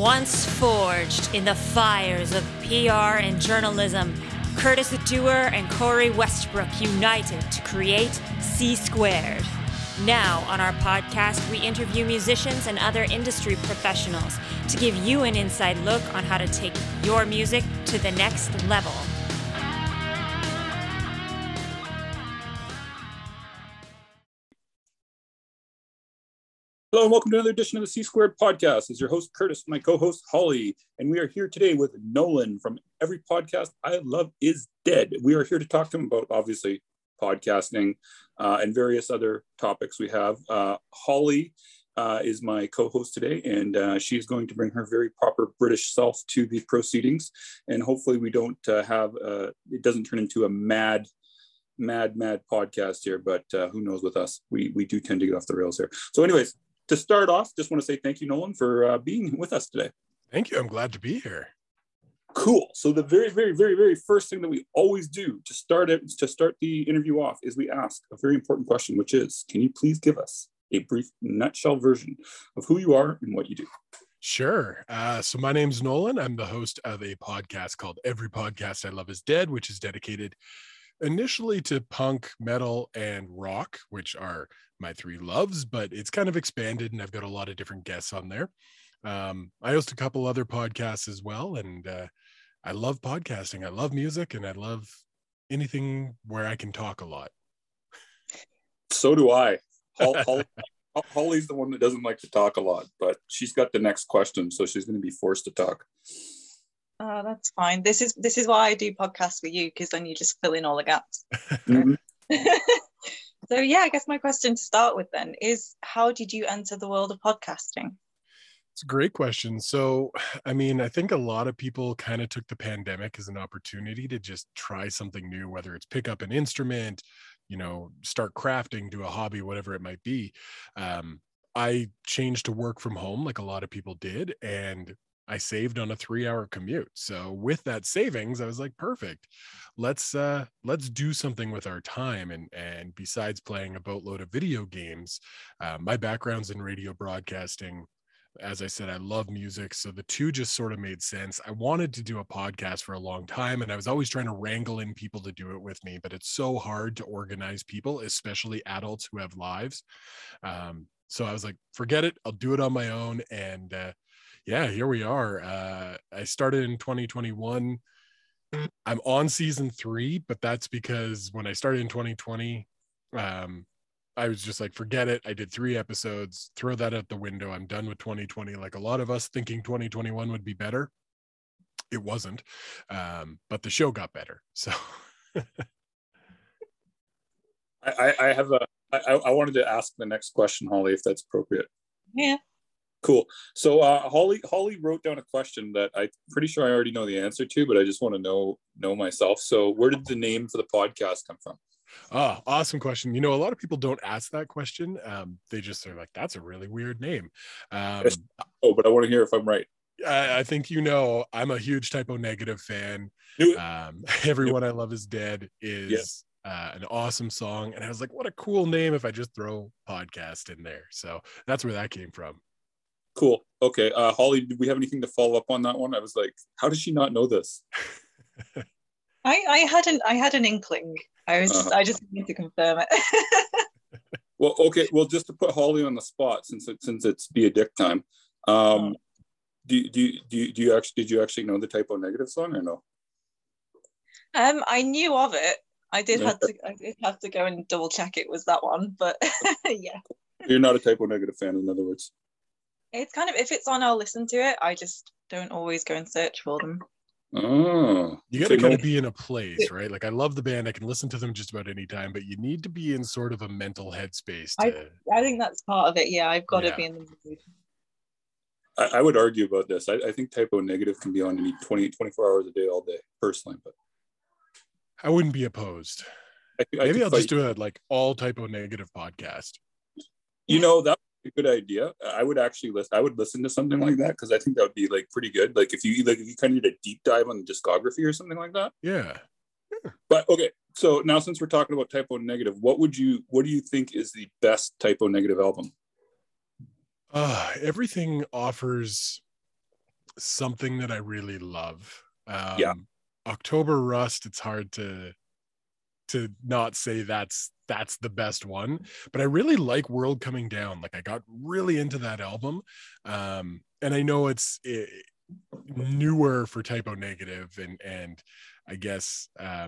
Once forged in the fires of PR and journalism, Curtis Dewar and Corey Westbrook united to create C Squared. Now, on our podcast, we interview musicians and other industry professionals to give you an inside look on how to take your music to the next level. Hello and welcome to another edition of the C Squared podcast. It's your host, Curtis, my co-host, Holly, and we are here today with Nolan from Every Podcast I Love Is Dead. We are here to talk to him about, obviously, podcasting and various other topics we have. Holly is my co-host today, and she is going to bring her very proper British self to the proceedings, and hopefully we don't it doesn't turn into a mad podcast here, but who knows with us. We do tend to get off the rails here. So anyways, to start off, just want to say thank you, Nolan, for being with us today. Thank you. I'm glad to be here. Cool. So the very first thing that we always do to start the interview off is we ask a very important question, which is, can you please give us a brief nutshell version of who you are and what you do? Sure. So my name's Nolan. I'm the host of a podcast called Every Podcast I Love Is Dead, which is dedicated initially to punk, metal, and rock, which are my three loves, but it's kind of expanded and I've got a lot of different guests on there. I host a couple other podcasts as well, and I love podcasting. I love music, and I love anything where I can talk a lot. So do I. Holly's the one that doesn't like to talk a lot, but she's got the next question, so she's going to be forced to talk. Oh, that's fine. This is why I do podcasts with you, because then you just fill in all the gaps. Mm-hmm. So yeah, I guess my question to start with then is, how did you enter the world of podcasting? It's a great question. So, I mean, I think a lot of people kind of took the pandemic as an opportunity to just try something new, whether it's pick up an instrument, start crafting, do a hobby, whatever it might be. I changed to work from home like a lot of people did, and I saved on a 3-hour commute. So with that savings, I was like, perfect. Let's do something with our time. And besides playing a boatload of video games, my background's in radio broadcasting. As I said, I love music. So the two just sort of made sense. I wanted to do a podcast for a long time, and I was always trying to wrangle in people to do it with me, but it's so hard to organize people, especially adults who have lives. So I was like, forget it. I'll do it on my own. And, yeah, here we are. I started in 2021. I'm on season 3, but that's because when I started in 2020, I was just like, forget it. I did 3 episodes, throw that out the window. I'm done with 2020. Like a lot of us thinking 2021 would be better. It wasn't, but the show got better. So I wanted to ask the next question, Holly, if that's appropriate. Yeah. Cool. So Holly wrote down a question that I'm pretty sure I already know the answer to, but I just want to know myself. So where did the name for the podcast come from? Oh, awesome question. A lot of people don't ask that question. They just are like, that's a really weird name. But I want to hear if I'm right. I think I'm a huge Typo Negative fan. Everyone I Love Is Dead is an awesome song. And I was like, what a cool name if I just throw podcast in there. So that's where that came from. Cool. Okay. Holly, did we have anything to follow up on that one? I was like, how does she not know this? I had an inkling. I just need to confirm it. Well, okay. Well, just to put Holly on the spot, since it's Be a Dick time. Did you actually know the Typo Negative song or no? I knew of it. I did have to go and double check it was that one, but yeah. You're not a Typo Negative fan, in other words. It's kind of, if it's on, I'll listen to it. I just don't always go and search for them. Oh, you got to kind of be in a place, right? Like, I love the band. I can listen to them just about any time, but you need to be in sort of a mental headspace. I think that's part of it. Yeah, I've got to be in the mood. I would argue about this. I think Typo Negative can be on 24 hours a day, all day, personally. But I wouldn't be opposed. Maybe I'll just do a all Typo Negative podcast. That a good idea. I would listen to something like that, because I think that would be pretty good. If you kind of need a deep dive on the discography or something like that. Yeah. But okay, so now since we're talking about Typo Negative, what do you think is the best Typo Negative album? Everything offers something that I really love. Yeah. October Rust, it's hard to not say that's the best one, but I really like World Coming Down. Like I got really into that album. And I know it's newer for Typo Negative and I guess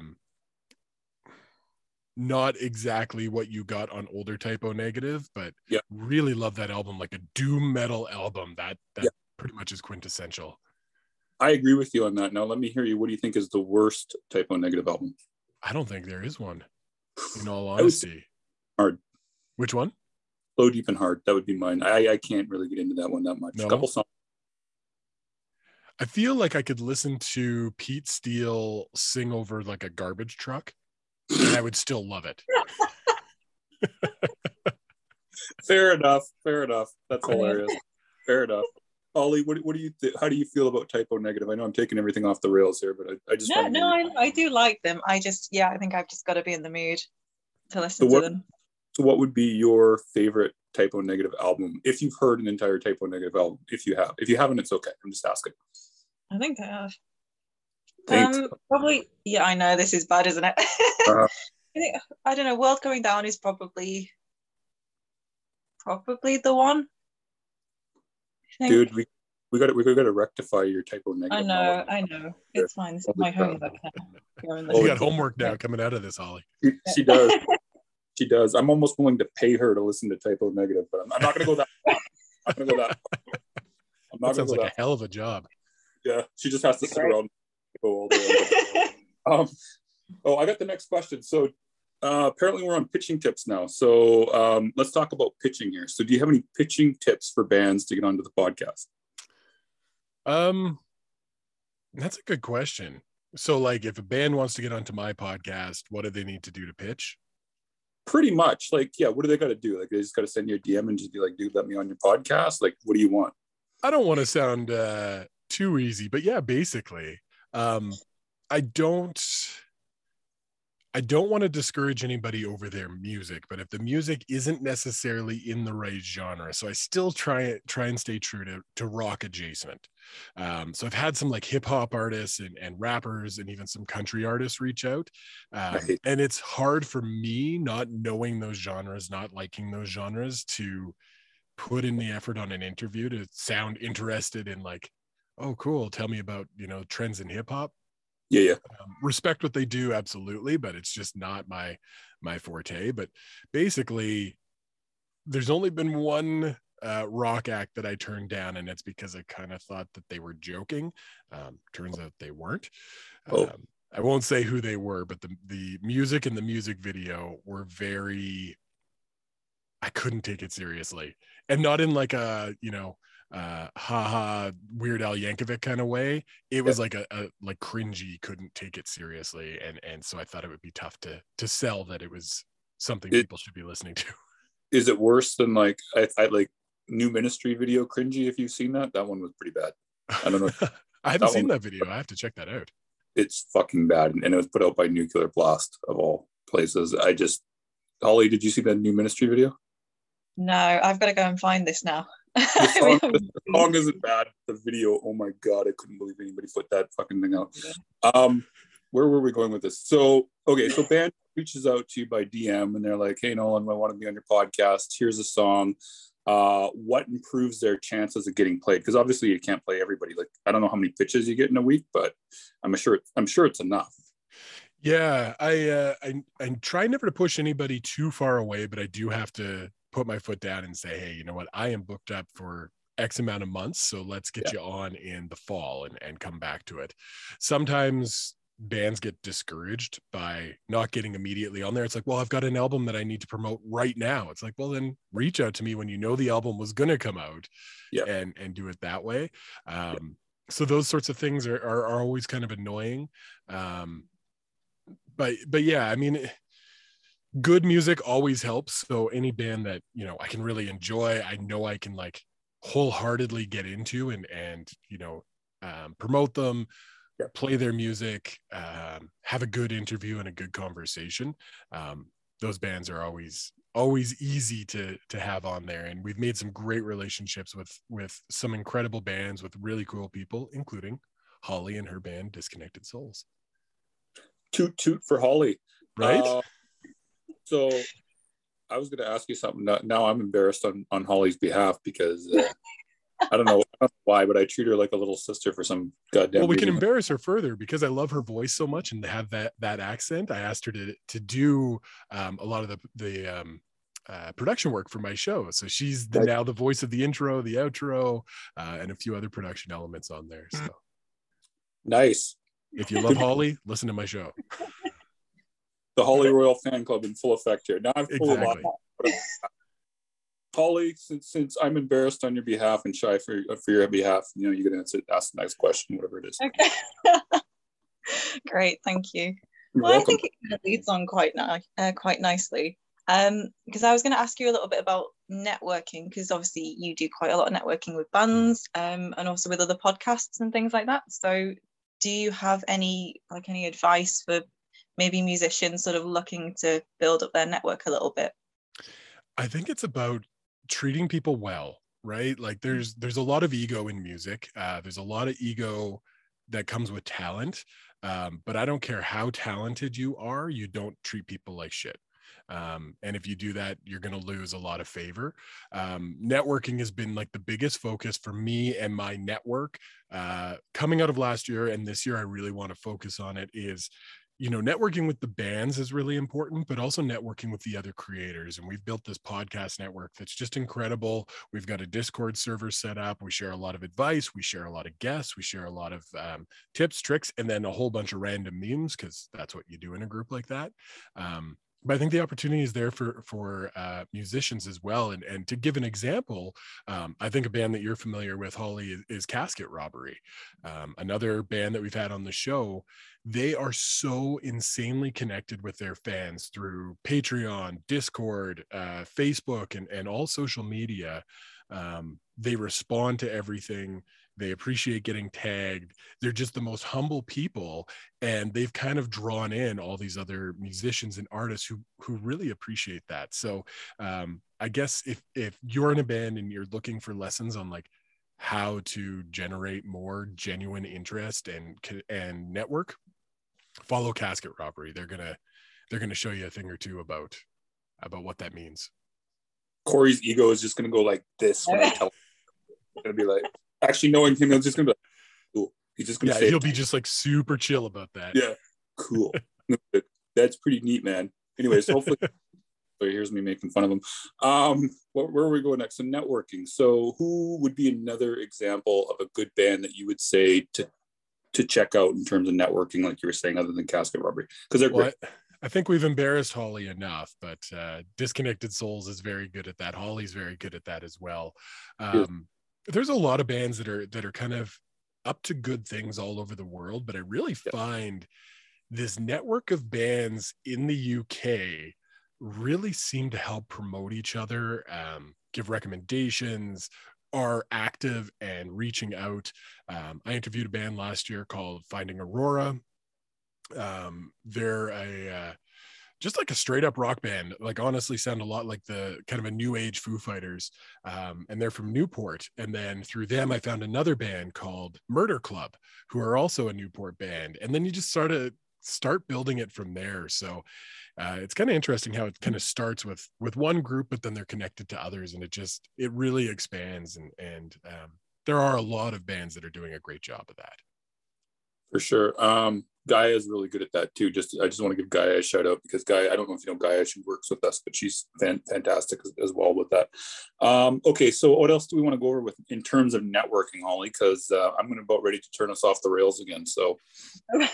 not exactly what you got on older Typo Negative, but yeah, really love that album, like a doom metal album that yeah, pretty much is quintessential. I agree with you on that. Now let me hear you. What do you think is the worst Typo Negative album? I don't think there is one, in all honesty. Hard. Which one? Slow, Deep, and Hard. That would be mine. I can't really get into that one that much. No? A couple songs. I feel like I could listen to Pete Steele sing over like a garbage truck and I would still love it. Fair enough. That's hilarious. Fair enough. Ollie, what do you how do you feel about Typo Negative? I know I'm taking everything off the rails here, but I just I do like them. I think I've just got to be in the mood to listen to them. So what would be your favorite Typo Negative album if you've heard an entire Typo Negative album? If you haven't, it's okay. I'm just asking. I think I have. Thanks. Probably. Yeah, I know this is bad, isn't it? I don't know. World Going Down is probably the one. Dude, we got to rectify your Typo Negative. I know. It's fine. This is my homework now. You got homework now coming out of this, Holly. She does. She does. I'm almost willing to pay her to listen to Typo Negative, but I'm not going to go that far. I'm not going to go that far. That sounds like a hell of a job. Yeah, she just has to sit around and go all day. I got the next question. So apparently we're on pitching tips now. So let's talk about pitching here. So do you have any pitching tips for bands to get onto the podcast? That's a good question. So like if a band wants to get onto my podcast, what do they need to do to pitch? Pretty much. Like, yeah, what do they got to do? Like they just got to send you a DM and just be like, dude, let me on your podcast. Like, what do you want? I don't want to sound too easy, but yeah, basically, I don't want to discourage anybody over their music, but if the music isn't necessarily in the right genre, so I still try and stay true to rock adjacent. So I've had some like hip hop artists and rappers and even some country artists reach out. And it's hard for me not knowing those genres, not liking those genres, to put in the effort on an interview to sound interested in like, oh, cool. Tell me about, trends in hip hop. Yeah. Respect what they do, absolutely, but it's just not my forte. But basically, there's only been one rock act that I turned down, and it's because I kind of thought that they were joking. Turns out they weren't. I won't say who they were, but the music and the music video were very. I couldn't take it seriously, and not in like a haha Weird Al Yankovic kind of way. It was like a like cringy, couldn't take it seriously, and so I thought it would be tough to sell that it was something people should be listening to. Is it worse than like I like New Ministry video cringy? If you've seen that one was pretty bad. I don't know. I haven't seen that video. I have to check that out. It's fucking bad, and it was put out by Nuclear Blast of all places. Holly, did you see that New Ministry video? No, I've got to go and find this now. The song isn't bad. The video, oh my god, I couldn't believe anybody put that fucking thing out. Yeah. Where were we going with this? So band reaches out to you by DM and they're like, hey Nolan, I want to be on your podcast. Here's a song. What improves their chances of getting played? Because obviously you can't play everybody. Like I don't know how many pitches you get in a week, but I'm sure it's enough. Yeah, I try never to push anybody too far away, but I do have to put my foot down and say, hey, you know what? I am booked up for X amount of months. So let's get you on in the fall and come back to it. Sometimes bands get discouraged by not getting immediately on there. It's like, well, I've got an album that I need to promote right now. It's like, well, then reach out to me when you know the album was going to come out and do it that way. So those sorts of things are always kind of annoying. But yeah, I mean, good music always helps. So any band that, I can really enjoy, I know I can like wholeheartedly get into and promote them, play their music, have a good interview and a good conversation. those bands are always easy to have on there. And we've made some great relationships with some incredible bands with really cool people, including Holly and her band Disconnected Souls. Toot toot for Holly. Right? So I was going to ask you something. Now I'm embarrassed on Holly's behalf because I don't know why, but I treat her like a little sister for some goddamn Well, we can reason. embarrass her further because I love her voice so much and to have that accent. I asked her to do a lot of the production work for my show. So she's now the voice of the intro, the outro, and a few other production elements on there. So nice. If you love Holly, listen to my show. The Holly Royal fan club in full effect here. Now I'm full Exactly. of Holly, since I'm embarrassed on your behalf and shy for your behalf, you know, you're gonna ask the next question, whatever it is. Okay. Great, thank you. You're Well, welcome. I think it kind of leads on quite nicely. Because I was going to ask you a little bit about networking, because obviously you do quite a lot of networking with bands, and also with other podcasts and things like that. So, do you have any advice for maybe musicians sort of looking to build up their network a little bit? I think it's about treating people well, right? Like there's a lot of ego in music. There's a lot of ego that comes with talent. But I don't care how talented you are, you don't treat people like shit. And if you do that, you're going to lose a lot of favor. Networking has been like the biggest focus for me and my network coming out of last year. And this year, I really want to focus on it is, you know, networking with the bands is really important, but also networking with the other creators. And we've built this podcast network that's just incredible. We've got a Discord server set up. We share a lot of advice. We share a lot of guests. We share a lot of tips, tricks, and then a whole bunch of random memes, because that's what you do in a group like that. But I think the opportunity is there for musicians as well. And to give an example, I think a band that you're familiar with, Holly, is Casket Robbery. Another band that we've had on the show. They are so insanely connected with their fans through Patreon, Discord, Facebook, and all social media. They respond to everything. They appreciate getting tagged. They're just the most humble people. And they've kind of drawn in all these other musicians and artists who really appreciate that. So I guess if you're in a band and you're looking for lessons on like how to generate more genuine interest and network, follow Casket Robbery. They're gonna show you a thing or two about what that means. Corey's ego is just gonna go like this when I tell him. It's gonna be like, actually knowing him, he's just gonna be like, cool. He's just gonna say he'll be just like super chill about that. Yeah, cool. That's pretty neat, man. Anyways, hopefully here's me making fun of him. Where are we going next? So networking. So who would be another example of a good band that you would say to check out in terms of networking, like you were saying, other than Casket Robbery? Because they're great. I think we've embarrassed Holly enough, but Disconnected Souls is very good at that. Holly's very good at that as well. There's a lot of bands that are kind of up to good things all over the world, but I really find this network of bands in the UK really seem to help promote each other, give recommendations, are active and reaching out. I interviewed a band last year called Finding Aurora. They're just like a straight up rock band, like honestly sound a lot like the kind of a new age Foo Fighters. And they're from Newport. And then through them, I found another band called Murder Club, who are also a Newport band. And then you just start building it from there. So it's kind of interesting how it kind of starts with one group, but then they're connected to others, and it really expands. And there are a lot of bands that are doing a great job of that. For sure. Gaia is really good at that too. I just want to give Gaia a shout out, because Gaia, I don't know if you know Gaia, she works with us, but she's fantastic as well with that. Okay, so what else do we want to go over with in terms of networking, Holly? Because I'm going to about ready to turn us off the rails again. So I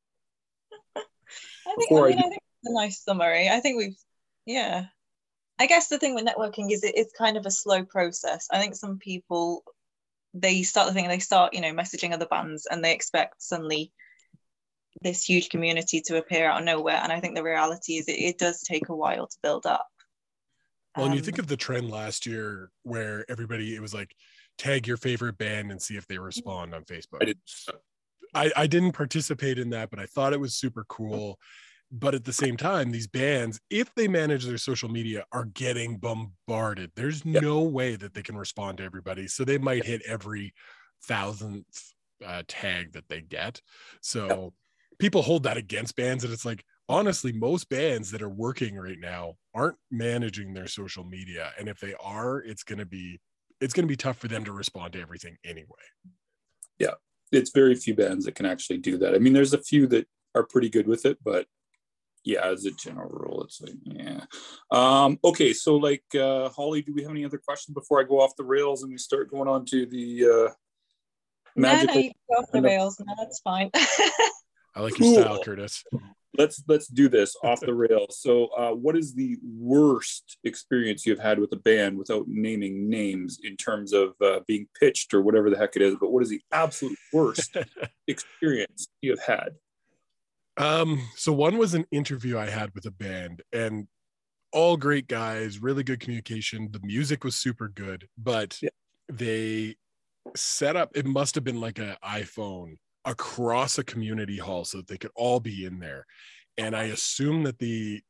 think it's a nice summary. I think I guess the thing with networking is it's kind of a slow process. I think some people, they start messaging other bands, and they expect suddenly this huge community to appear out of nowhere. And I think the reality is it does take a while to build up. Well, and you think of the trend last year where it was like, tag your favorite band and see if they respond on Facebook. I didn't participate in that, but I thought it was super cool. But at the same time, these bands, if they manage their social media, are getting bombarded. There's no way that they can respond to everybody. So they might hit every 1,000th tag that they get. So people hold that against bands. And it's like, honestly, most bands that are working right now aren't managing their social media. And if they are, it's going to be tough for them to respond to everything anyway. Yeah. It's very few bands that can actually do that. I mean, there's a few that are pretty good with it, but yeah, as a general rule, it's like, yeah. Okay, so like, Holly, do we have any other questions before I go off the rails and we start going on to the magical? No, you can go off the rails. No, that's fine. I like your style, Curtis. Let's do this off the rails. So, what is the worst experience you've had with a band, without naming names, in terms of being pitched or whatever the heck it is? But what is the absolute worst experience you've had? So one was an interview I had with a band, and all great guys, really good communication. The music was super good, but they set up, it must have been like an iPhone across a community hall so that they could all be in there. And I assume that the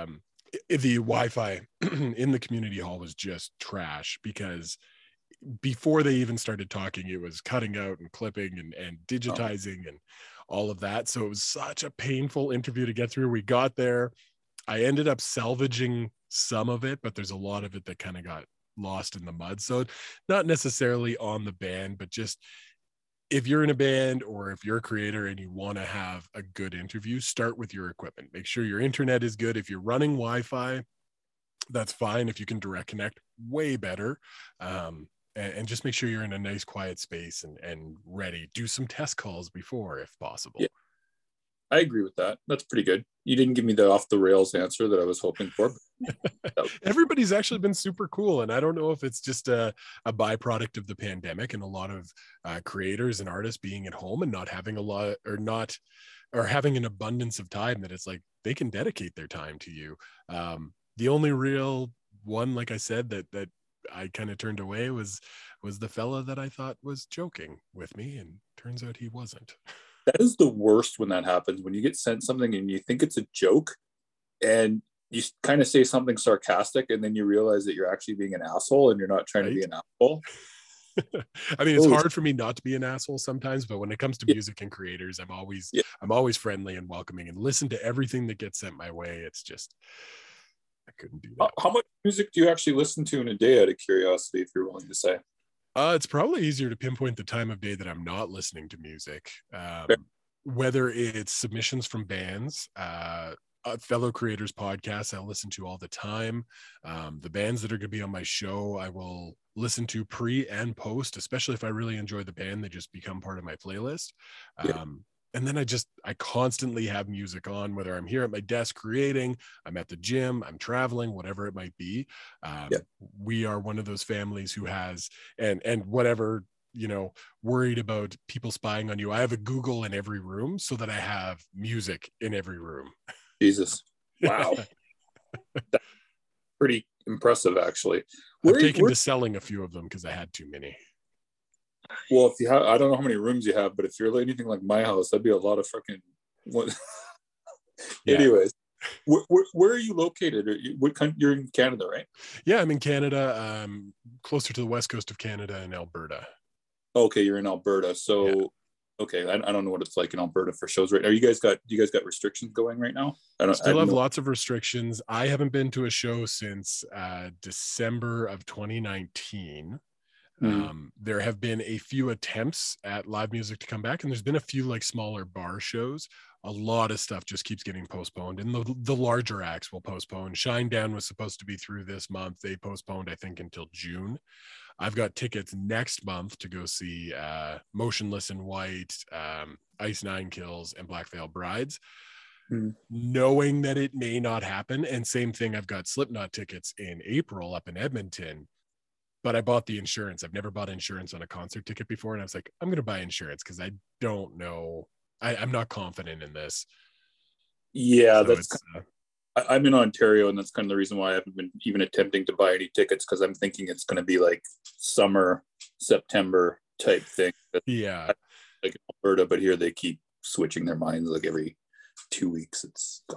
Wi-Fi in the community hall was just trash, because before they even started talking, it was cutting out and clipping and digitizing and all of that. So it was such a painful interview to get through. We got there. I ended up salvaging some of it, but there's a lot of it that kind of got lost in the mud. So not necessarily on the band, but just if you're in a band or if you're a creator and you want to have a good interview, start with your equipment. Make sure your internet is good. If you're running Wi-Fi, that's fine. If you can direct connect, way better. And just make sure you're in a nice quiet space and ready. Do some test calls before, if possible. Yeah, I agree with that. That's pretty good. You didn't give me the off the rails answer that I was hoping for. Everybody's actually been super cool. And I don't know if it's just a byproduct of the pandemic and a lot of creators and artists being at home and not having or having an abundance of time, that it's like they can dedicate their time to you. The only real one, like I said, that I kind of turned away was the fella that I thought was joking with me, and turns out he wasn't. That is the worst when that happens, when you get sent something and you think it's a joke and you kind of say something sarcastic and then you realize that you're actually being an asshole and you're not trying to be an asshole. I mean, it's hard for me not to be an asshole sometimes, but when it comes to music and creators, I'm always friendly and welcoming and listen to everything that gets sent my way. It's just, I couldn't do that. How much music do you actually listen to in a day, out of curiosity, if you're willing to say? It's probably easier to pinpoint the time of day that I'm not listening to music. Whether it's submissions from bands, fellow creators podcasts I listen to all the time. The bands that are going to be on my show, I will listen to pre and post, especially if I really enjoy the band. They just become part of my playlist. And then I constantly have music on, whether I'm here at my desk creating, I'm at the gym, I'm traveling, whatever it might be. We are one of those families who has, and whatever, worried about people spying on you. I have a Google in every room so that I have music in every room. Jesus. Wow. That's pretty impressive, actually. I've taken to selling a few of them because I had too many. Well, if you have, I don't know how many rooms you have, but if you're anything like my house, that'd be a lot of freaking. Anyways, where are you located? What country? You're in Canada, right? Yeah, I'm in Canada, closer to the west coast of Canada in Alberta. Okay, you're in Alberta. So, okay, I don't know what it's like in Alberta for shows right now. Do you guys got restrictions going right now? I have lots of restrictions. I haven't been to a show since December of 2019. There have been a few attempts at live music to come back, and there's been a few like smaller bar shows. A lot of stuff just keeps getting postponed, and the larger acts will postpone. Shinedown was supposed to be through this month. They postponed, I think, until June. I've got tickets next month to go see Motionless in White, Ice Nine Kills, and Black Veil Brides, knowing that it may not happen. And same thing, I've got Slipknot tickets in April up in Edmonton. But I bought the insurance. I've never bought insurance on a concert ticket before. And I was like, I'm going to buy insurance because I don't know. I'm not confident in this. Yeah, so I'm in Ontario, and that's kind of the reason why I haven't been even attempting to buy any tickets, because I'm thinking it's going to be like summer, September type thing. Yeah. Like Alberta, but here they keep switching their minds like every 2 weeks. It's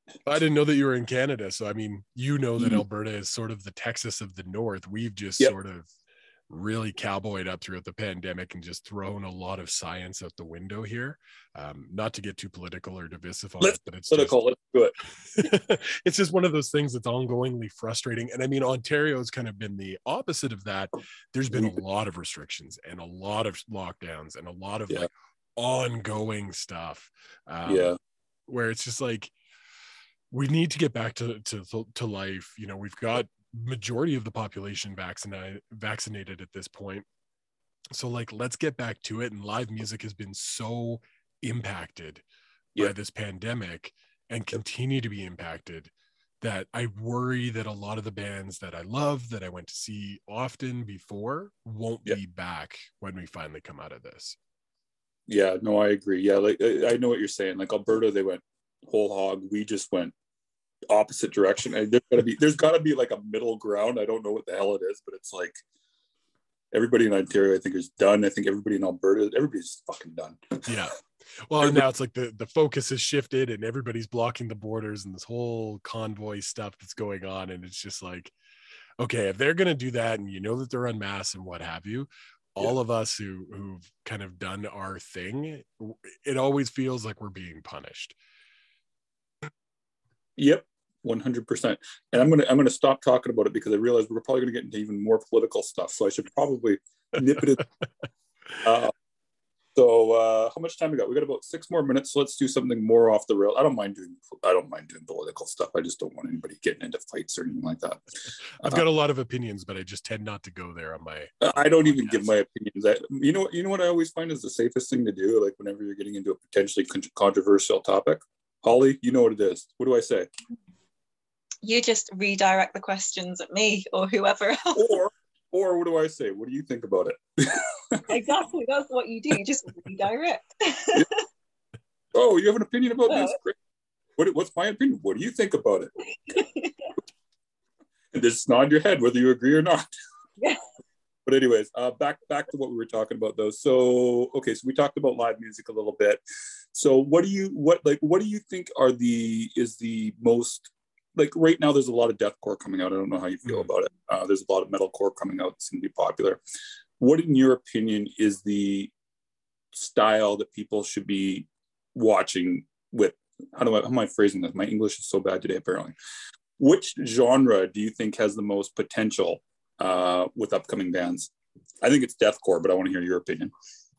I didn't know that you were in Canada. So, I mean, you know that Mhm. Alberta is sort of the Texas of the North. We've just Yep. sort of really cowboyed up throughout the pandemic and just thrown a lot of science out the window here. Not to get too political or divisive on Let's it, but it's political. Let's do it. it's just one of those things that's ongoingly frustrating. And I mean, Ontario's kind of been the opposite of that. There's been a lot of restrictions and a lot of lockdowns and a lot of like ongoing stuff. Where it's just like, we need to get back to life. You know, we've got majority of the population vaccinated at this point. So like, let's get back to it. And live music has been so impacted by this pandemic and continue to be impacted that I worry that a lot of the bands that I love, that I went to see often before, won't be back when we finally come out of this. Yeah, no, I agree. Yeah, like I know what you're saying. Like Alberta, they went whole hog. We just went opposite direction. And there's gotta be like a middle ground. I don't know what the hell it is, but it's like everybody in Ontario, I think, is done. I think everybody in Alberta, everybody's fucking done. Yeah. Well, now it's like the focus has shifted and everybody's blocking the borders and this whole convoy stuff that's going on. And it's just like, okay, if they're going to do that and you know that they're unmasked and what have you, all of us who've kind of done our thing, it always feels like we're being punished. Yep, 100%. And I'm gonna stop talking about it because I realize we're probably gonna get into even more political stuff. So I should probably nip it in. So how much time we got? We got about 6 more minutes. So let's do something more off the rail. I don't mind doing political stuff. I just don't want anybody getting into fights or anything like that. I've got a lot of opinions, but I just tend not to go there on my. I don't even give my opinions. You know what I always find is the safest thing to do. Like whenever you're getting into a potentially controversial topic, Holly, you know what it is. What do I say? You just redirect the questions at me or whoever else. Or what do I say? What do you think about it? Exactly. That's what you do. You just redirect. Oh, you have an opinion about this? Great. What's my opinion? What do you think about it? And just nod your head whether you agree or not. Yeah. But anyways, back to what we were talking about though. So so we talked about live music a little bit. So what do you think is the most, like right now there's a lot of deathcore coming out. I don't know how you feel about it. There's a lot of metalcore coming out that's going to be popular. What, in your opinion, is the style that people should be watching with? How am I phrasing this? My English is so bad today, apparently. Which genre do you think has the most potential with upcoming bands? I think it's deathcore, but I want to hear your opinion.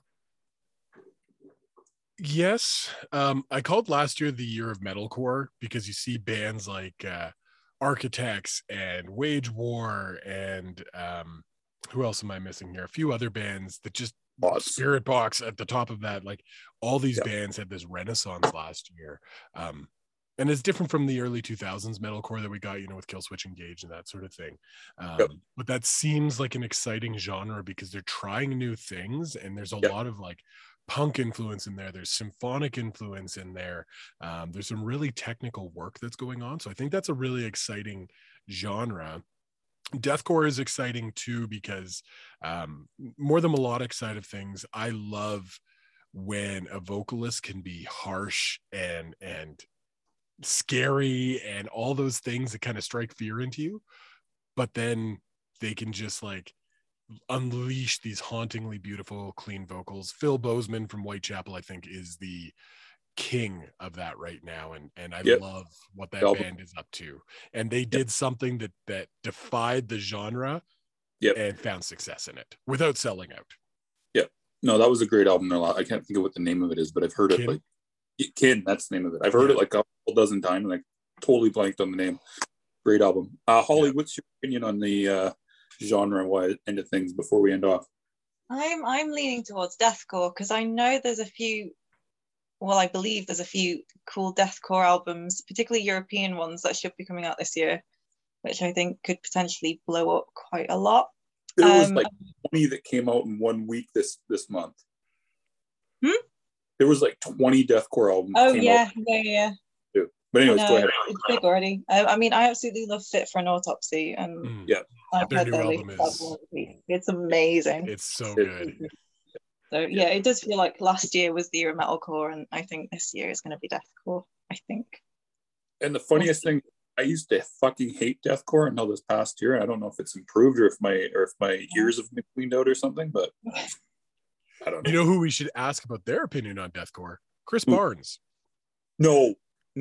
Yes. I called last year the year of metalcore because you see bands like Architects and Wage War and who else am I missing here? A few other bands that just Spirit Box at the top of that. Like all these bands had this renaissance last year. And it's different from the early 2000s metalcore that we got, with Killswitch Engage and that sort of thing. But that seems like an exciting genre because they're trying new things and there's a lot of like punk influence in there. There's symphonic influence in there. There's some really technical work that's going on. So I think that's a really exciting genre. Deathcore is exciting too because more the melodic side of things, I love when a vocalist can be harsh and scary and all those things that kind of strike fear into you, but then they can just like unleash these hauntingly beautiful clean vocals. Phil Bozeman from Whitechapel, I think, is the king of that right now, and I love what that band is up to. And they did something that defied the genre and found success in it without selling out. No, that was a great album. I can't think of what the name of it is, but I've heard it. Like Kin, that's the name of it. I've heard it like a couple dozen times and I totally blanked on the name. Great album. Holly, what's your opinion on the genre wise end of things before we end off? I'm leaning towards deathcore because I know there's a few, well, I believe there's a few cool deathcore albums, particularly European ones that should be coming out this year, which I think could potentially blow up quite a lot. There was like 20 that came out in 1 week this month. There was like 20 deathcore albums. Oh yeah. But anyways, go ahead. It's big already. I mean, I absolutely love Fit for an Autopsy, and I've their heard new their album album. It's amazing. It's so good. So yeah, it does feel like last year was the year of metalcore, and I think this year is going to be deathcore. I think. And the funniest thing, I used to fucking hate deathcore until this past year. I don't know if it's improved or if my ears have been cleaned out or something, but I don't know. You know who we should ask about their opinion on deathcore? Chris Barnes. No.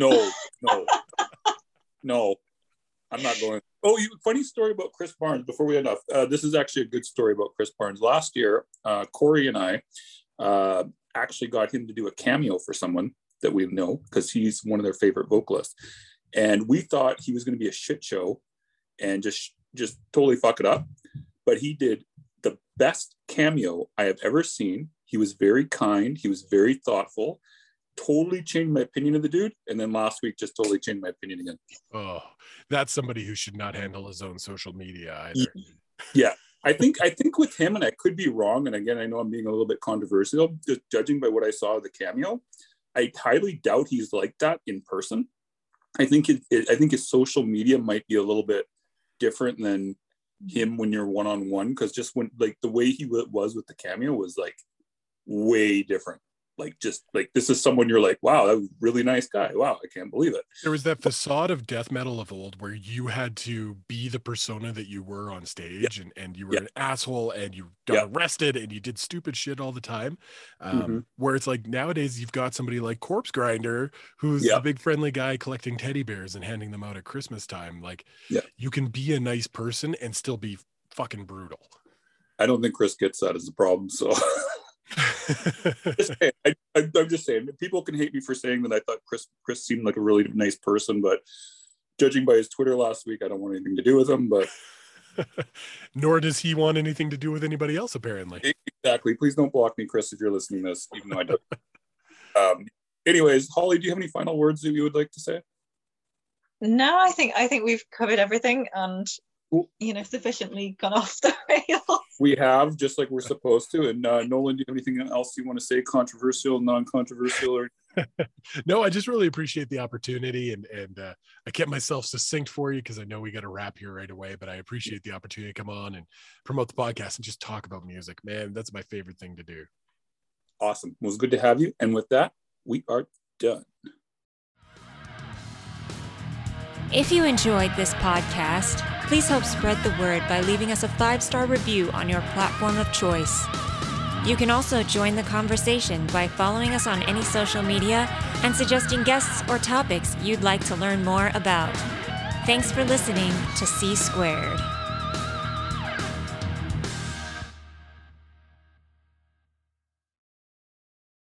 I'm not going. Oh, funny story about Chris Barnes before we end off. This is actually a good story about Chris Barnes. Last year, Corey and I actually got him to do a cameo for someone that we know because he's one of their favorite vocalists. And we thought he was going to be a shit show and just totally fuck it up. But he did the best cameo I have ever seen. He was very kind. He was very thoughtful. Totally changed my opinion of the dude. And then last week, just totally changed my opinion again. Oh, that's somebody who should not handle his own social media either. Yeah. I think with him, and I could be wrong, and again, I know I'm being a little bit controversial, just judging by what I saw of the cameo, I highly doubt he's like that in person. I think his social media might be a little bit different than him when you're one-on-one, because just when like the way he was with the cameo was like way different. Like just like this is someone you're like, wow, that was a really nice guy. Wow, I can't believe it. There was that facade of death metal of old where you had to be the persona that you were on stage, and you were an asshole and you got arrested and you did stupid shit all the time. Where it's like nowadays you've got somebody like Corpse Grinder who's the big friendly guy collecting teddy bears and handing them out at Christmas time. Like you can be a nice person and still be fucking brutal. I don't think Chris gets that as a problem. So I'm just saying, people can hate me for saying that I thought Chris seemed like a really nice person, but judging by his Twitter last week, I don't want anything to do with him. But nor does he want anything to do with anybody else, apparently. Exactly. Please don't block me, Chris, if you're listening to this, even though I don't. Anyways, Holly, do you have any final words that you would like to say? No, I think we've covered everything and sufficiently gone off the rails. We have, just like we're supposed to. And Nolan, do you have anything else you want to say? Controversial, non-controversial? Or... No, I just really appreciate the opportunity. And I kept myself succinct for you because I know we got to wrap here right away. But I appreciate the opportunity to come on and promote the podcast and just talk about music. Man, that's my favorite thing to do. Awesome. Well, it was good to have you. And with that, we are done. If you enjoyed this podcast, please help spread the word by leaving us a 5-star review on your platform of choice. You can also join the conversation by following us on any social media and suggesting guests or topics you'd like to learn more about. Thanks for listening to C Squared.